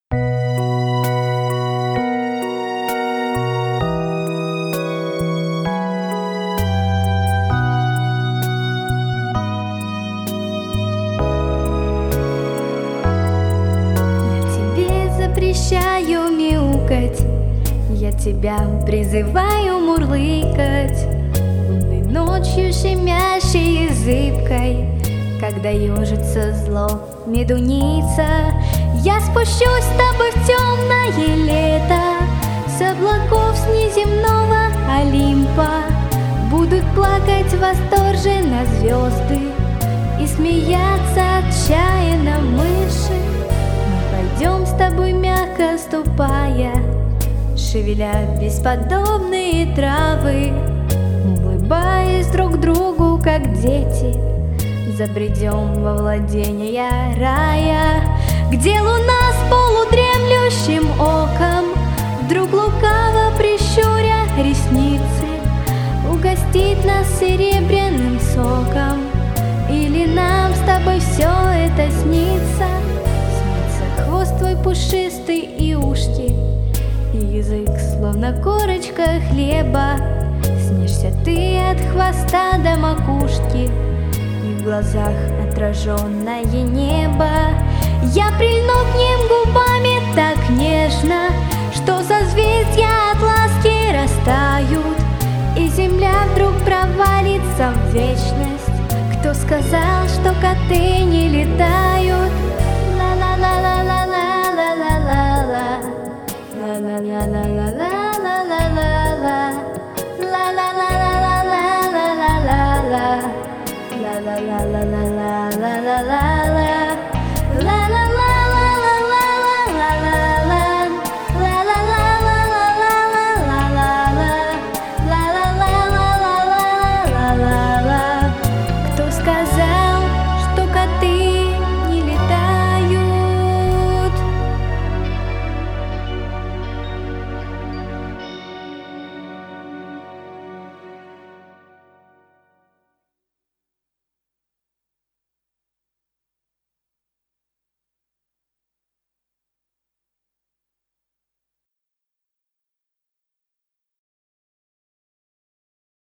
Запрещаю мяукать, я тебя призываю мурлыкать лунной ночью щемящей и зыбкой. Когда ежится зло медуница, я спущусь с тобой в темное лето. С облаков с неземного Олимпа будут плакать восторженно звезды и смеяться отчаянно мыши. Пойдем с тобой, мягко ступая, шевеля бесподобные травы, улыбаясь друг другу, как дети, забредем во владения рая, где луна с полудремлющим оком, вдруг лукаво прищуря ресницы, угостит нас серебряным соком. Или нам с тобой все это снится? Хвост твой пушистый и ушки, и язык словно корочка хлеба. Снишься ты от хвоста до макушки, и в глазах отраженное небо. Я прильну к ним губами так нежно, что созвездья от ласки растают, и земля вдруг провалится в вечность. Кто сказал, что коты не летают?